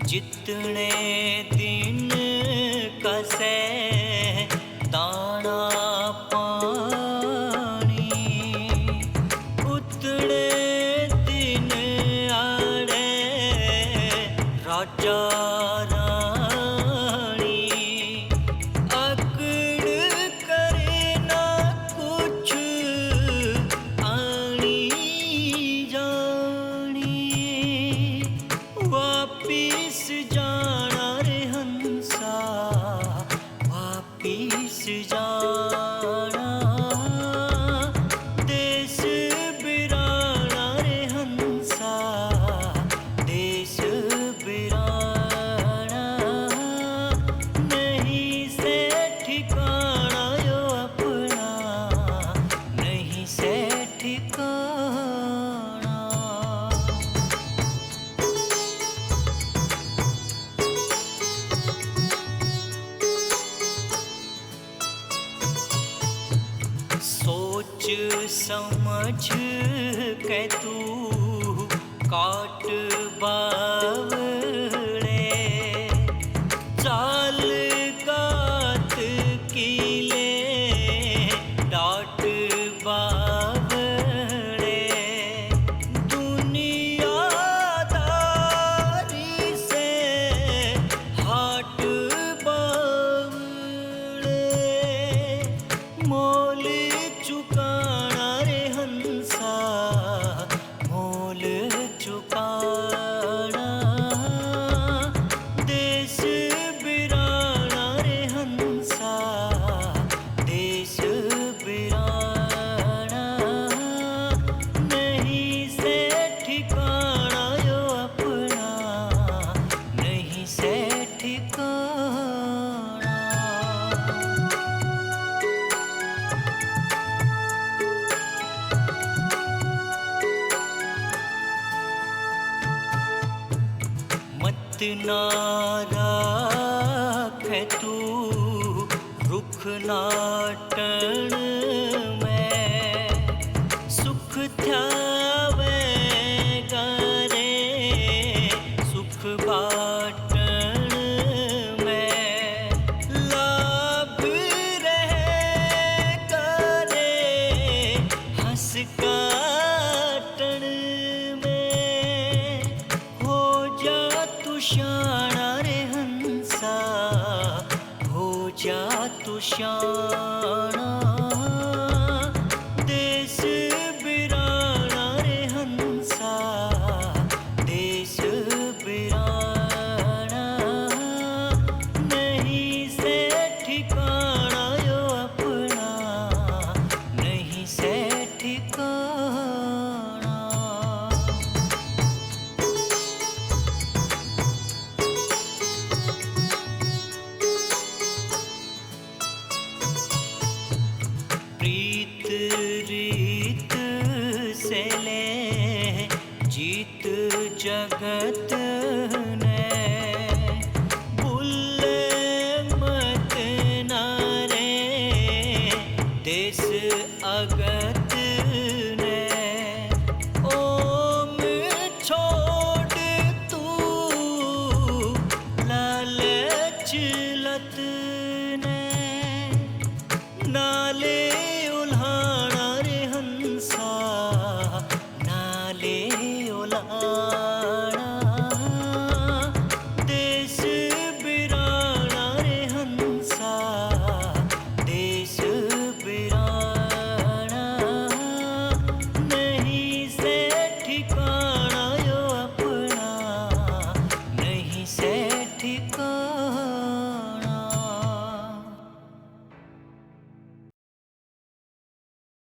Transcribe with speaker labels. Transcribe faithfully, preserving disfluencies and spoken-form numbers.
Speaker 1: जितने दिन कसे दाना पानी, उतने दिन आड़े राजा रानी। अकड़ करे ना कुछ आनी जानी, वापिस जाना रे हंसा, वापिस जाना। देश बिराना रे हंसा, देश बिराना। नहीं से ठिकाना यो अपना, नहीं से ठिकाना। सोच समझ के तू काट बावड़े, चाल गात की ले डाट बावड़े। दुनियादारी से हाट बावड़े, मोल चुकाना रे हंसा, मोल चुकाना। देश बिराना रे हंसा, देश बिराना। नहीं से ठिकाना यो अपना, नहीं से ठिकाना। मत ना राखे तू रुख नाटन में, सुख थ्यावे करे सुख बाटन में। लाभ रहे करे हंस काटन में, हो जा तू शाना रे हंसा, हो जा तू शाना।